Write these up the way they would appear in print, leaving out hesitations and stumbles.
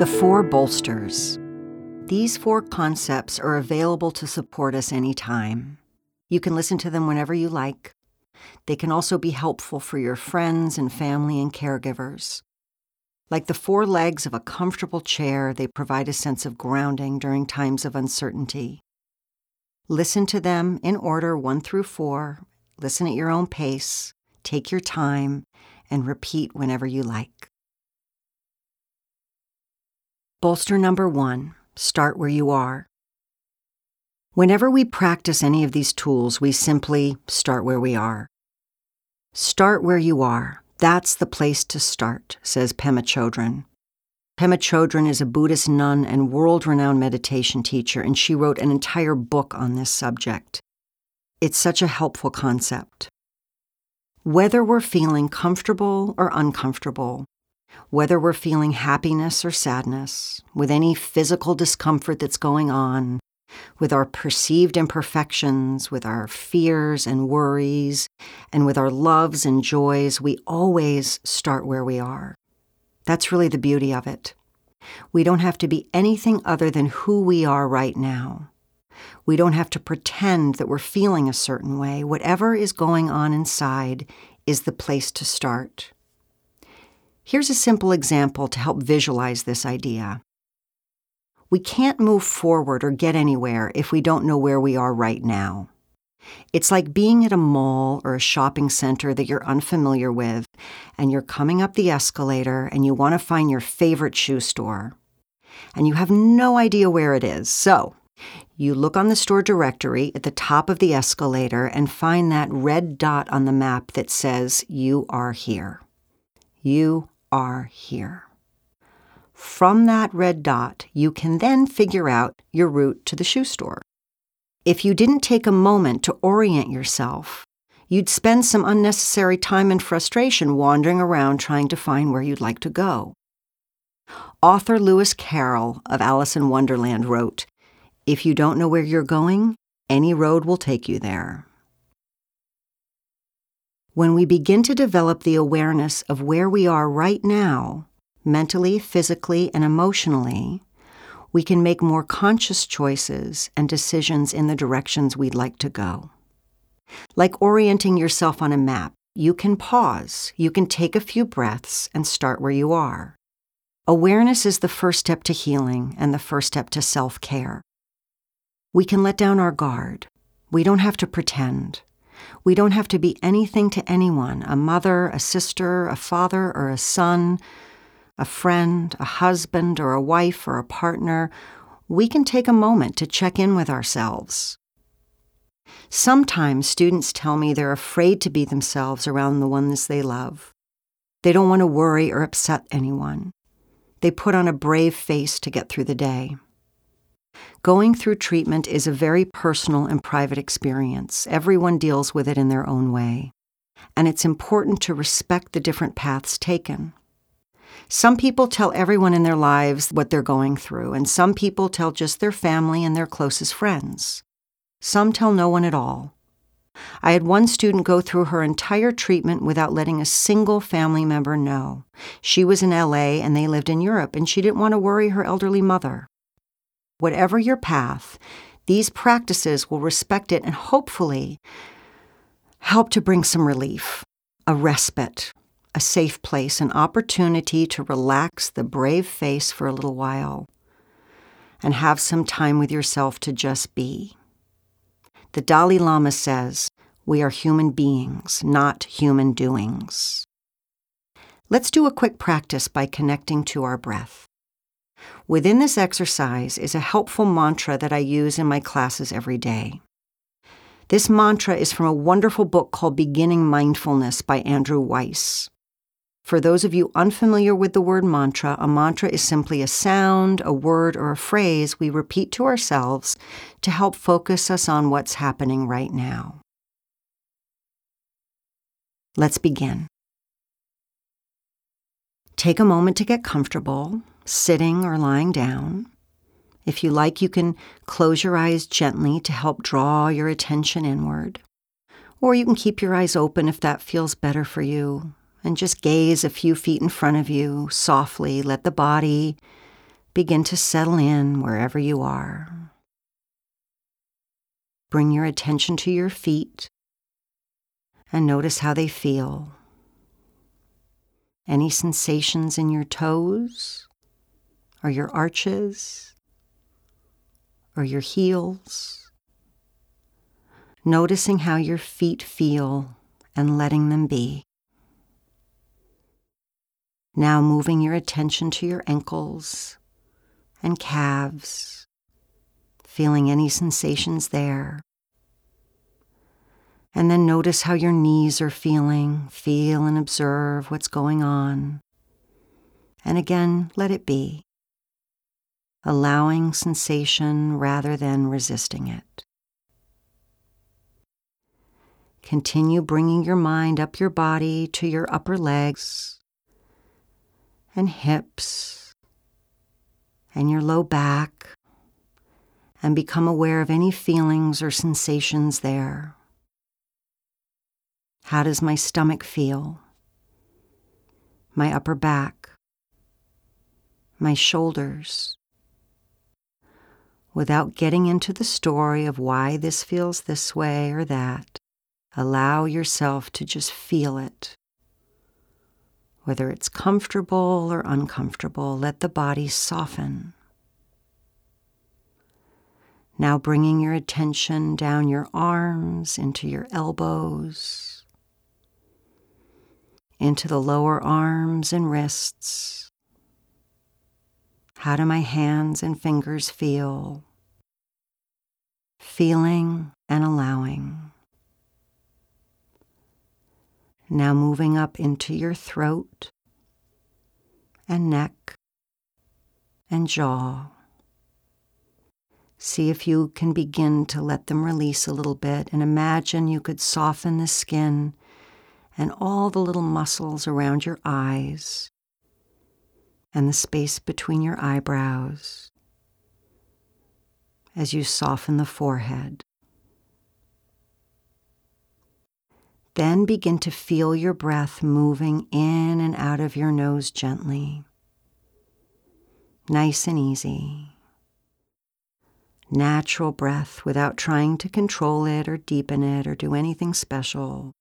The four bolsters. These four concepts are available to support us anytime. You can listen to them whenever you like. They can also be helpful for your friends and family and caregivers. Like the four legs of a comfortable chair, they provide a sense of grounding during times of uncertainty. Listen to them in order 1 through 4. Listen at your own pace, take your time, and repeat whenever you like. Bolster number 1, start where you are. Whenever we practice any of these tools, we simply start where we are. Start where you are. That's the place to start, says Pema Chodron. Pema Chodron is a Buddhist nun and world-renowned meditation teacher, and she wrote an entire book on this subject. It's such a helpful concept. Whether we're feeling comfortable or uncomfortable, whether we're feeling happiness or sadness, with any physical discomfort that's going on, with our perceived imperfections, with our fears and worries, and with our loves and joys, we always start where we are. That's really the beauty of it. We don't have to be anything other than who we are right now. We don't have to pretend that we're feeling a certain way. Whatever is going on inside is the place to start. Here's a simple example to help visualize this idea. We can't move forward or get anywhere if we don't know where we are right now. It's like being at a mall or a shopping center that you're unfamiliar with, and you're coming up the escalator and you want to find your favorite shoe store. And you have no idea where it is. So you look on the store directory at the top of the escalator and find that red dot on the map that says, "You are here." You are here. From that red dot, you can then figure out your route to the shoe store. If you didn't take a moment to orient yourself, you'd spend some unnecessary time and frustration wandering around trying to find where you'd like to go. Author Lewis Carroll of Alice in Wonderland wrote, "If you don't know where you're going, any road will take you there." When we begin to develop the awareness of where we are right now, mentally, physically, and emotionally, we can make more conscious choices and decisions in the directions we'd like to go. Like orienting yourself on a map, you can pause, you can take a few breaths, and start where you are. Awareness is the first step to healing and the first step to self-care. We can let down our guard. We don't have to pretend. We don't have to be anything to anyone, a mother, a sister, a father, or a son, a friend, a husband, or a wife, or a partner. We can take a moment to check in with ourselves. Sometimes students tell me they're afraid to be themselves around the ones they love. They don't want to worry or upset anyone. They put on a brave face to get through the day. Going through treatment is a very personal and private experience. Everyone deals with it in their own way. And it's important to respect the different paths taken. Some people tell everyone in their lives what they're going through, and some people tell just their family and their closest friends. Some tell no one at all. I had one student go through her entire treatment without letting a single family member know. She was in LA and they lived in Europe, and she didn't want to worry her elderly mother. Whatever your path, these practices will respect it and hopefully help to bring some relief, a respite, a safe place, an opportunity to relax the brave face for a little while and have some time with yourself to just be. The Dalai Lama says, "We are human beings, not human doings." Let's do a quick practice by connecting to our breath. Within this exercise is a helpful mantra that I use in my classes every day. This mantra is from a wonderful book called Beginning Mindfulness by Andrew Weiss. For those of you unfamiliar with the word mantra, a mantra is simply a sound, a word, or a phrase we repeat to ourselves to help focus us on what's happening right now. Let's begin. Take a moment to get comfortable, sitting or lying down. If you like, you can close your eyes gently to help draw your attention inward. Or you can keep your eyes open if that feels better for you, and just gaze a few feet in front of you, softly. Let the body begin to settle in wherever you are. Bring your attention to your feet and notice how they feel. Any sensations in your toes or your arches or your heels? Noticing how your feet feel and letting them be. Now moving your attention to your ankles and calves, feeling any sensations there. And then notice how your knees are feeling. Feel and observe what's going on. And again, let it be. Allowing sensation rather than resisting it. Continue bringing your mind up your body to your upper legs and hips and your low back, and become aware of any feelings or sensations there. How does my stomach feel? My upper back? My shoulders? Without getting into the story of why this feels this way or that, allow yourself to just feel it. Whether it's comfortable or uncomfortable, let the body soften. Now bringing your attention down your arms, into your elbows, into the lower arms and wrists. How do my hands and fingers feel? Feeling and allowing. Now moving up into your throat and neck and jaw. See if you can begin to let them release a little bit, and imagine you could soften the skin and all the little muscles around your eyes and the space between your eyebrows as you soften the forehead. Then begin to feel your breath moving in and out of your nose gently. Nice and easy. Natural breath without trying to control it or deepen it or do anything special.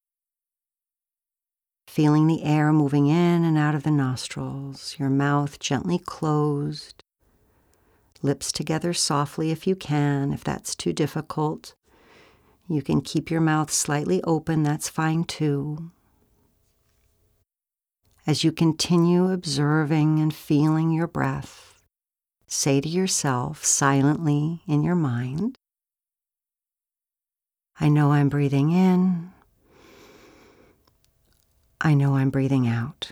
Feeling the air moving in and out of the nostrils, your mouth gently closed, lips together softly if you can. If that's too difficult, you can keep your mouth slightly open, that's fine too. As you continue observing and feeling your breath, say to yourself silently in your mind, I know I'm breathing in. I know I'm breathing out.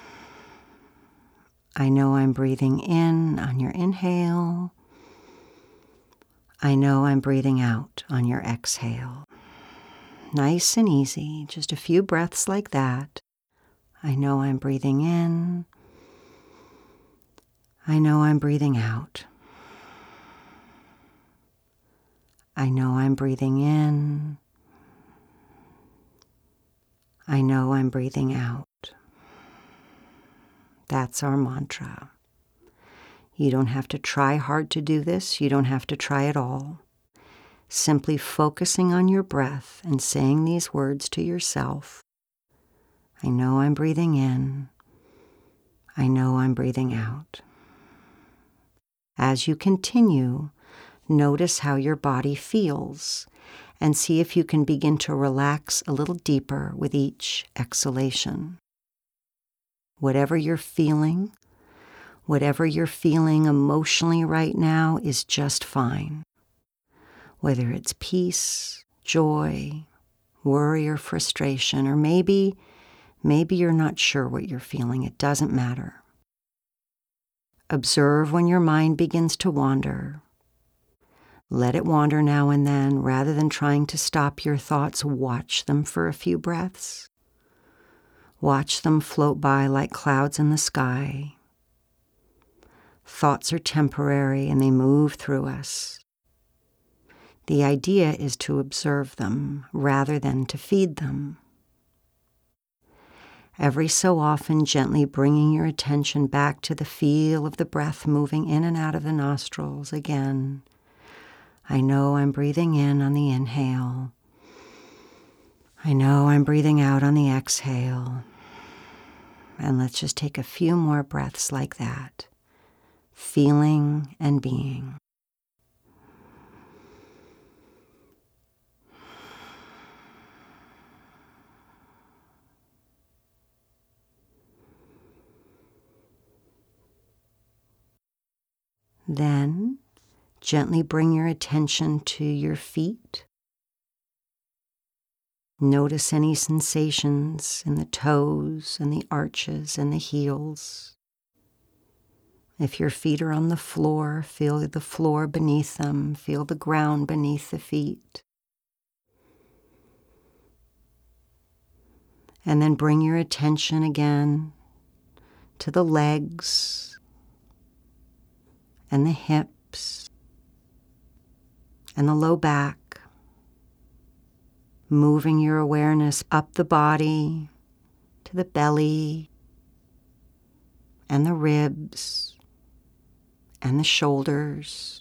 I know I'm breathing in on your inhale. I know I'm breathing out on your exhale. Nice and easy, just a few breaths like that. I know I'm breathing in. I know I'm breathing out. I know I'm breathing in. I know I'm breathing out. That's our mantra. You don't have to try hard to do this. You don't have to try at all. Simply focusing on your breath and saying these words to yourself. I know I'm breathing in. I know I'm breathing out. As you continue, notice how your body feels and see if you can begin to relax a little deeper with each exhalation. Whatever you're feeling emotionally right now is just fine. Whether it's peace, joy, worry, or frustration, or maybe you're not sure what you're feeling, it doesn't matter. Observe when your mind begins to wander. Let it wander now and then. Rather than trying to stop your thoughts, watch them for a few breaths. Watch them float by like clouds in the sky. Thoughts are temporary and they move through us. The idea is to observe them rather than to feed them. Every so often, gently bringing your attention back to the feel of the breath moving in and out of the nostrils again. I know I'm breathing in on the inhale. I know I'm breathing out on the exhale. And let's just take a few more breaths like that, feeling and being. Then, gently bring your attention to your feet. Notice any sensations in the toes and the arches and the heels. If your feet are on the floor, feel the floor beneath them, feel the ground beneath the feet. And then bring your attention again to the legs and the hips and the low back. Moving your awareness up the body to the belly and the ribs and the shoulders.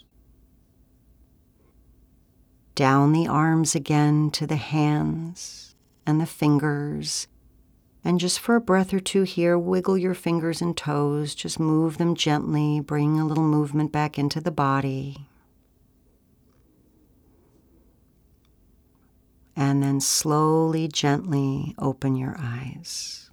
Down the arms again to the hands and the fingers. And just for a breath or two here, wiggle your fingers and toes. Just move them gently, bring a little movement back into the body. And then slowly, gently open your eyes.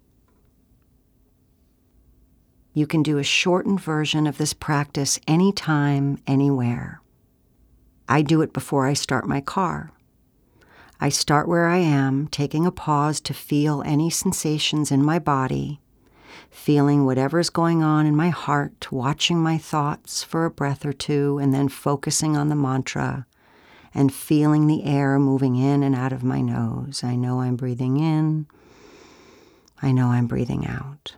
You can do a shortened version of this practice anytime, anywhere. I do it before I start my car. I start where I am, taking a pause to feel any sensations in my body, feeling whatever's going on in my heart, watching my thoughts for a breath or two, and then focusing on the mantra and feeling the air moving in and out of my nose. I know I'm breathing in. I know I'm breathing out.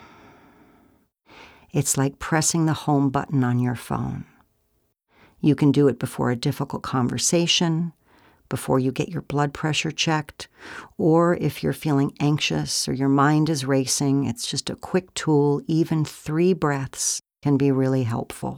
It's like pressing the home button on your phone. You can do it before a difficult conversation, before you get your blood pressure checked, or if you're feeling anxious or your mind is racing. It's just a quick tool. Even 3 breaths can be really helpful.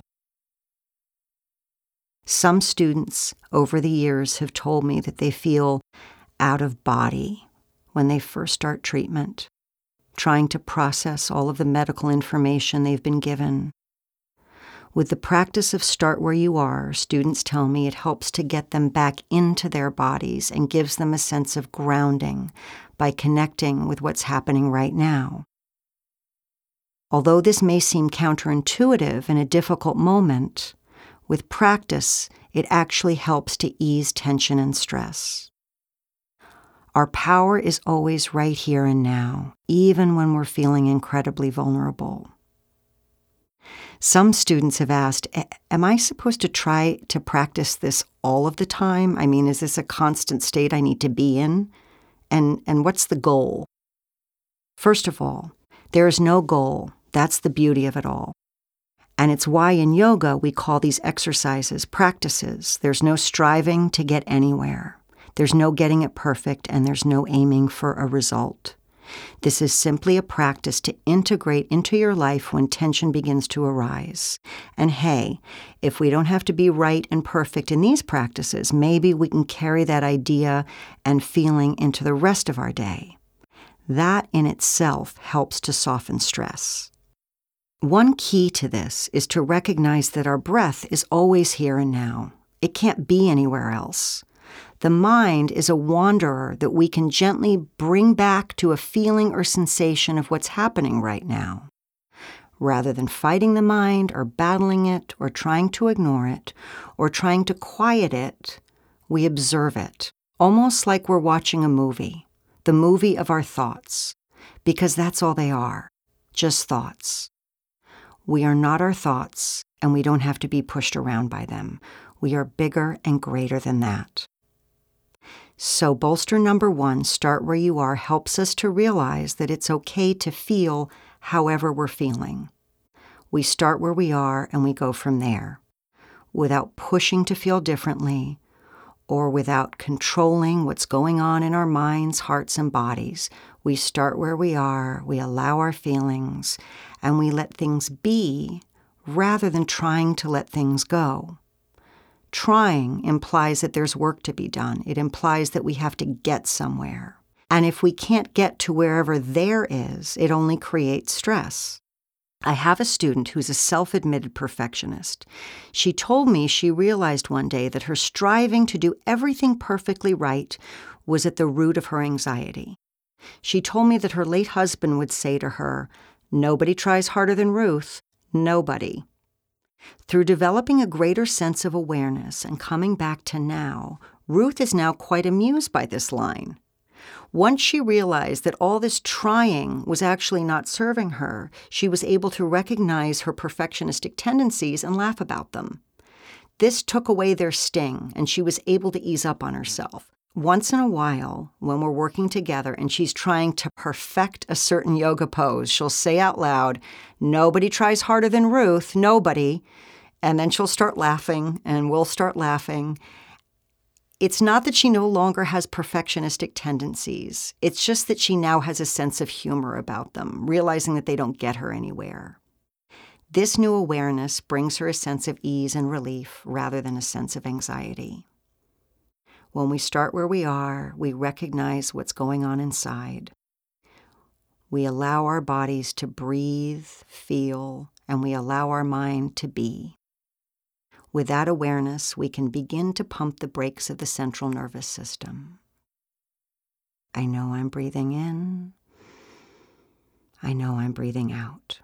Some students over the years have told me that they feel out of body when they first start treatment, trying to process all of the medical information they've been given. With the practice of Start Where You Are, students tell me it helps to get them back into their bodies and gives them a sense of grounding by connecting with what's happening right now. Although this may seem counterintuitive in a difficult moment, with practice, it actually helps to ease tension and stress. Our power is always right here and now, even when we're feeling incredibly vulnerable. Some students have asked, am I supposed to try to practice this all of the time? I mean, is this a constant state I need to be in? And what's the goal? First of all, there is no goal. That's the beauty of it all. And it's why in yoga we call these exercises practices. There's no striving to get anywhere. There's no getting it perfect, and there's no aiming for a result. This is simply a practice to integrate into your life when tension begins to arise. And hey, if we don't have to be right and perfect in these practices, maybe we can carry that idea and feeling into the rest of our day. That in itself helps to soften stress. One key to this is to recognize that our breath is always here and now. It can't be anywhere else. The mind is a wanderer that we can gently bring back to a feeling or sensation of what's happening right now. Rather than fighting the mind or battling it or trying to ignore it or trying to quiet it, we observe it, almost like we're watching a movie, the movie of our thoughts, because that's all they are, just thoughts. We are not our thoughts, and we don't have to be pushed around by them. We are bigger and greater than that. So bolster number 1, Start Where You Are, helps us to realize that it's okay to feel however we're feeling. We start where we are and we go from there, without pushing to feel differently or without controlling what's going on in our minds, hearts, and bodies. We start where we are, we allow our feelings, and we let things be rather than trying to let things go. Trying implies that there's work to be done. It implies that we have to get somewhere. And if we can't get to wherever there is, it only creates stress. I have a student who's a self-admitted perfectionist. She told me she realized one day that her striving to do everything perfectly right was at the root of her anxiety. She told me that her late husband would say to her, "Nobody tries harder than Ruth. Nobody." Through developing a greater sense of awareness and coming back to now, Ruth is now quite amused by this line. Once she realized that all this trying was actually not serving her, she was able to recognize her perfectionistic tendencies and laugh about them. This took away their sting, and she was able to ease up on herself. Once in a while, when we're working together and she's trying to perfect a certain yoga pose, she'll say out loud, "Nobody tries harder than Ruth, nobody." And then she'll start laughing, and we'll start laughing. It's not that she no longer has perfectionistic tendencies. It's just that she now has a sense of humor about them, realizing that they don't get her anywhere. This new awareness brings her a sense of ease and relief rather than a sense of anxiety. When we start where we are, we recognize what's going on inside. We allow our bodies to breathe, feel, and we allow our mind to be. With that awareness, we can begin to pump the brakes of the central nervous system. I know I'm breathing in. I know I'm breathing out.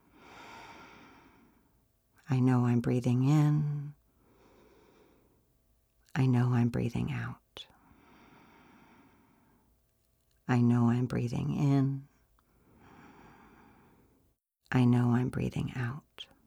I know I'm breathing in. I know I'm breathing out. I know I'm breathing in. I know I'm breathing out.